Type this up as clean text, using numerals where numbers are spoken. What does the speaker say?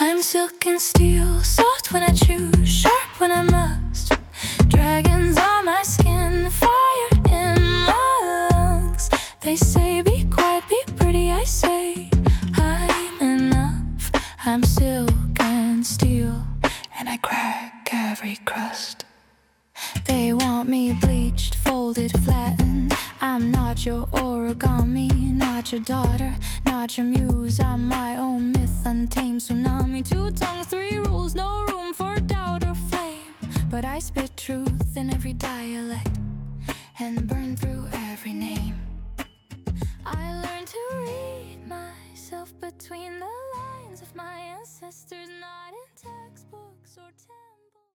I'm silk and steel, soft when I choose, sharp when I must. Dragons on my skin, fire in my lungs. They say be quiet, be pretty, I say I'm enough. I'm silk and steel, and I crack every crust. They want me bleached, folded, flattened. I'm not your origami, not your daughter, not your muse. I'm my own myth, untamed tsunami. 2 tongues, 3 rules, no room for doubt or flame. But I spit truth in every dialect and burn through every name. I learned to read myself between the lines of my ancestors, not in textbooks or